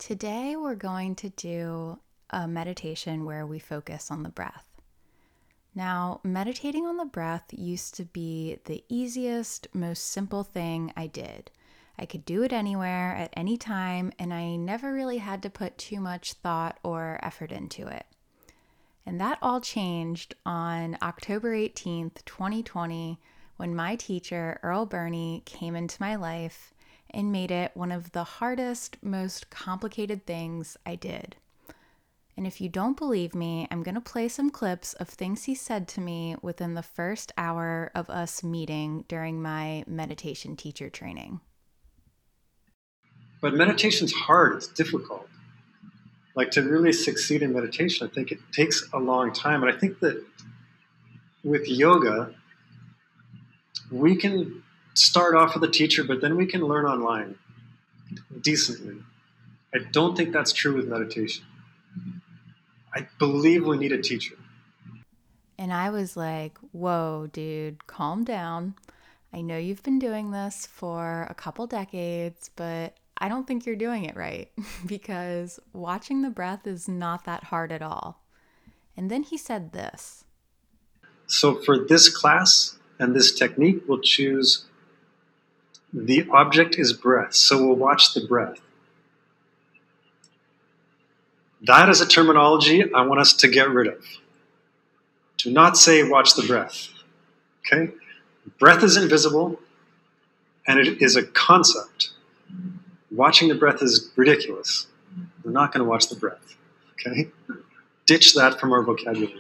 Today, we're going to do a meditation where we focus on the breath. Now, meditating on the breath used to be the easiest, most simple thing I did. I could do it anywhere, at any time, and I never really had to put too much thought or effort into it. And that all changed on October 18th, 2020, when my teacher, Earl Burney, came into my life and made it one of the hardest, most complicated things I did. And if you don't believe me, I'm going to play some clips of things he said to me within the first hour of us meeting during my meditation teacher training. But meditation's hard, it's difficult. Like, to really succeed in meditation, I think it takes a long time. And I think that with yoga, we can start off with a teacher, but then we can learn online decently. I don't think that's true with meditation. I believe we need a teacher. And I was like, whoa, dude, calm down. I know you've been doing this for a couple decades, but I don't think you're doing it right because watching the breath is not that hard at all. And then he said this. So for this class and this technique, we'll choose the object is breath. So we'll watch the breath. That is a terminology I want us to get rid of. Do not say watch the breath. Okay? Breath is invisible and it is a concept. Watching the breath is ridiculous. We're not going to watch the breath. Okay? Ditch that from our vocabulary.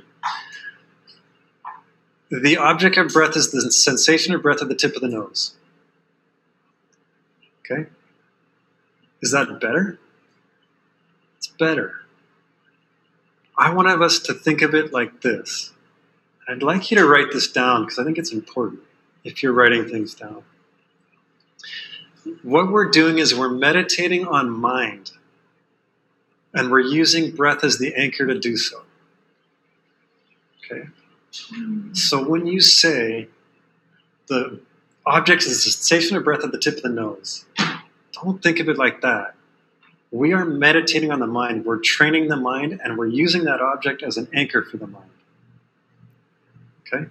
The object of breath is the sensation of breath at the tip of the nose. Okay? Is that better? It's better. I want us to think of it like this. I'd like you to write this down because I think it's important if you're writing things down. What we're doing is we're meditating on mind, and we're using breath as the anchor to do so. Okay? So when you say the object is the sensation of breath at the tip of the nose, don't think of it like that. We are meditating on the mind. We're training the mind, and we're using that object as an anchor for the mind. Okay?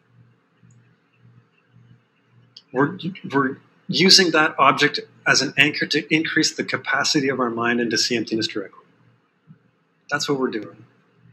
We're using that object as an anchor to increase the capacity of our mind and to see emptiness directly. That's what we're doing.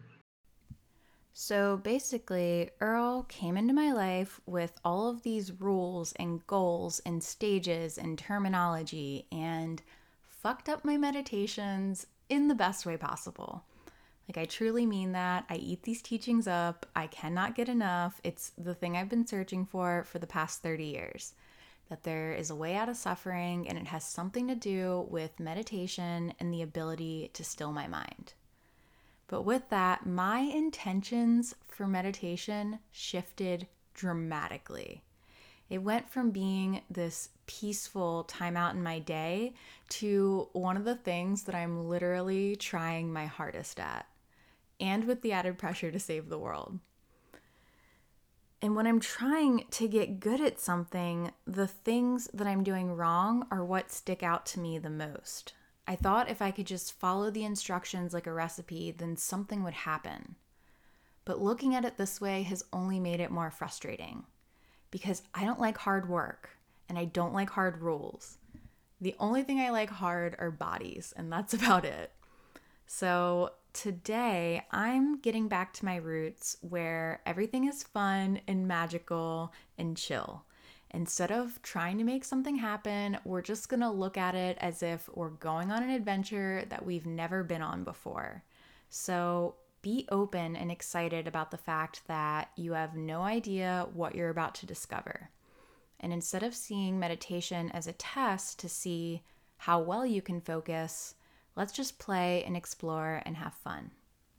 So basically, Earl came into my life with all of these rules and goals and stages and terminology and fucked up my meditations in the best way possible. Like, I truly mean that. I eat these teachings up. I cannot get enough. It's the thing I've been searching for the past 30 years. That there is a way out of suffering, and it has something to do with meditation and the ability to still my mind. But with that, my intentions for meditation shifted dramatically. It went from being this peaceful time out in my day to one of the things that I'm literally trying my hardest at, and with the added pressure to save the world. And when I'm trying to get good at something, the things that I'm doing wrong are what stick out to me the most. I thought if I could just follow the instructions like a recipe, then something would happen. But looking at it this way has only made it more frustrating because I don't like hard work and I don't like hard rules. The only thing I like hard are bodies, and that's about it. So today, I'm getting back to my roots where everything is fun and magical and chill. Instead of trying to make something happen, we're just going to look at it as if we're going on an adventure that we've never been on before. So be open and excited about the fact that you have no idea what you're about to discover. And instead of seeing meditation as a test to see how well you can focus, let's just play and explore and have fun.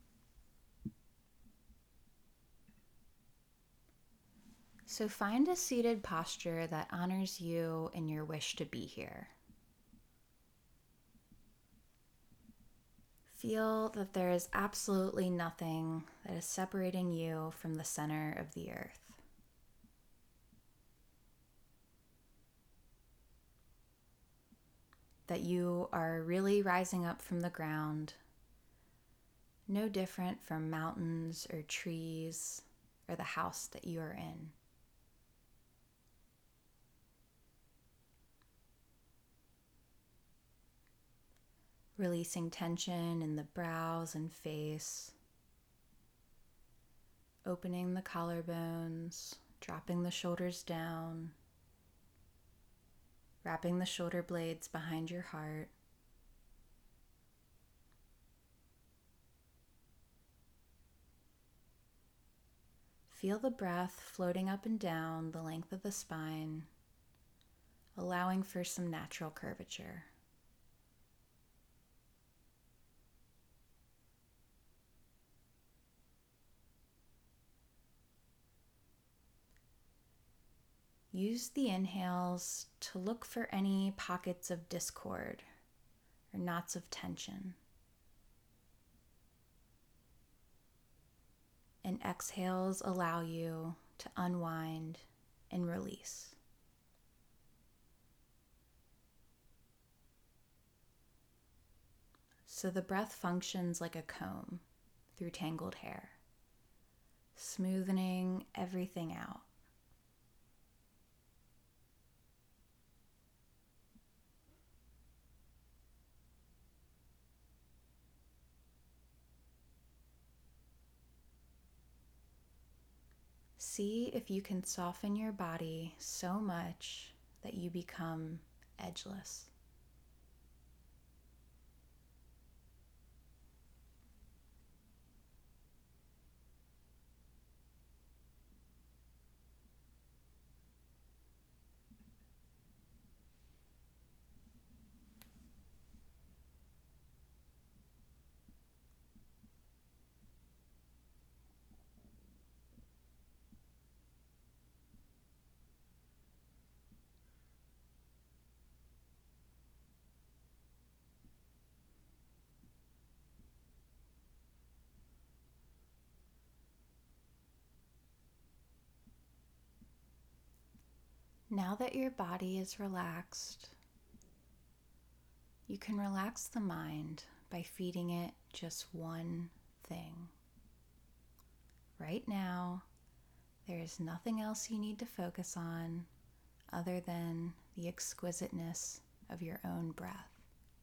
So find a seated posture that honors you and your wish to be here. Feel that there is absolutely nothing that is separating you from the center of the earth. that you are really rising up from the ground, no different from mountains or trees or the house that you are in. Releasing tension in the brows and face, opening the collarbones, dropping the shoulders down, wrapping the shoulder blades behind your heart. Feel the breath floating up and down the length of the spine, allowing for some natural curvature. Use the inhales to look for any pockets of discord or knots of tension. And exhales allow you to unwind and release. So the breath functions like a comb through tangled hair, smoothing everything out. See if you can soften your body so much that you become edgeless. Now that your body is relaxed, you can relax the mind by feeding it just one thing. Right now, there is nothing else you need to focus on other than the exquisiteness of your own breath.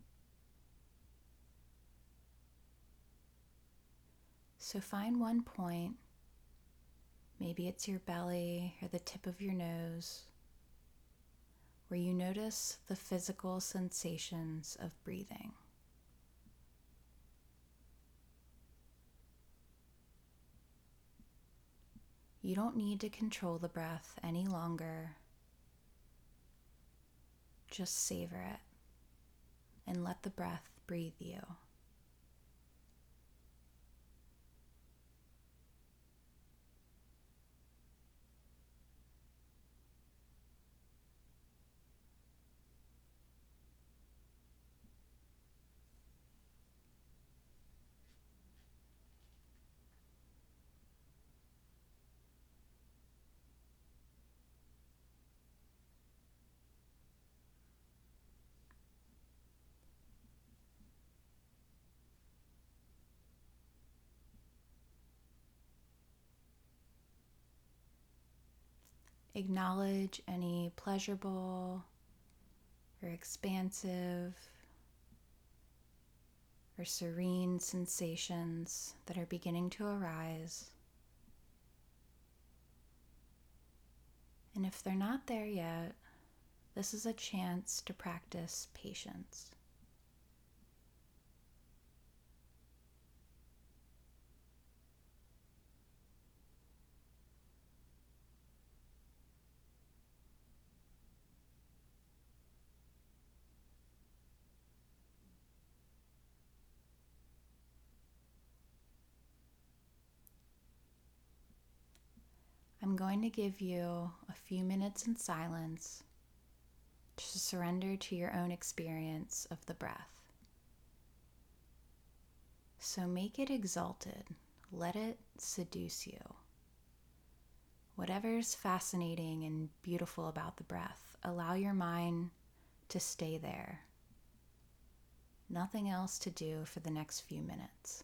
So find one point, maybe it's your belly or the tip of your nose, where you notice the physical sensations of breathing. You don't need to control the breath any longer. Just savor it and let the breath breathe you. Acknowledge any pleasurable or expansive or serene sensations that are beginning to arise. And if they're not there yet, this is a chance to practice patience. I'm going to give you a few minutes in silence to surrender to your own experience of the breath. So make it exalted. Let it seduce you. Whatever's fascinating and beautiful about the breath, allow your mind to stay there Nothing else to do for the next few minutes.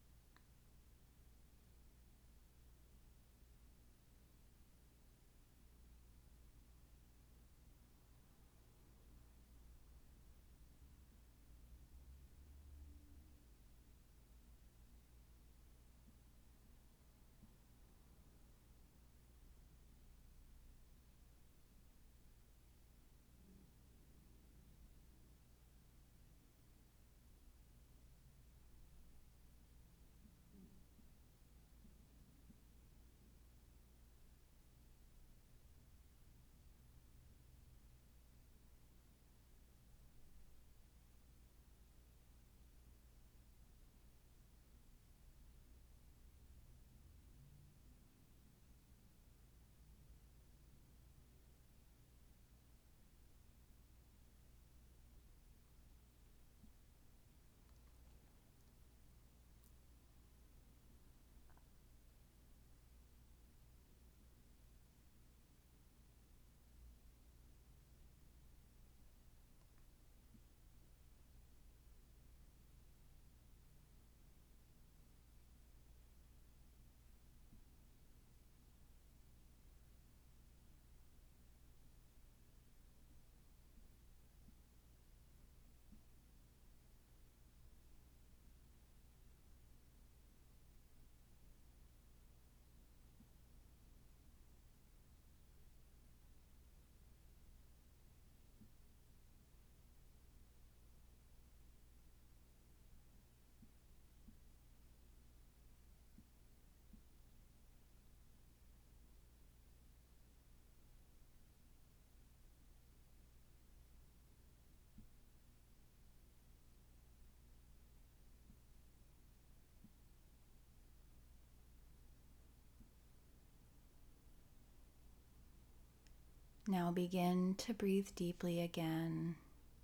Now begin to breathe deeply again.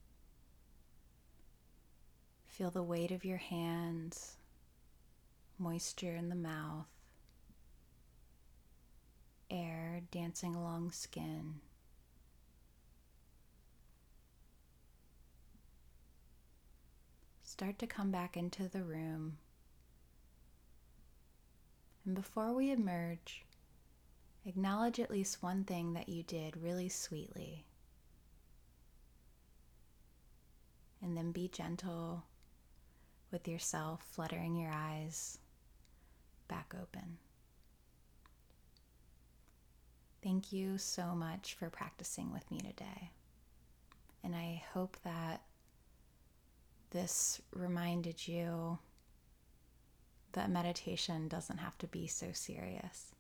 Feel the weight of your hands, moisture in the mouth, air dancing along skin. Start to come back into the room. And before we emerge, acknowledge at least one thing that you did really sweetly. And then be gentle with yourself, fluttering your eyes back open. Thank you so much for practicing with me today. And I hope that this reminded you that meditation doesn't have to be so serious.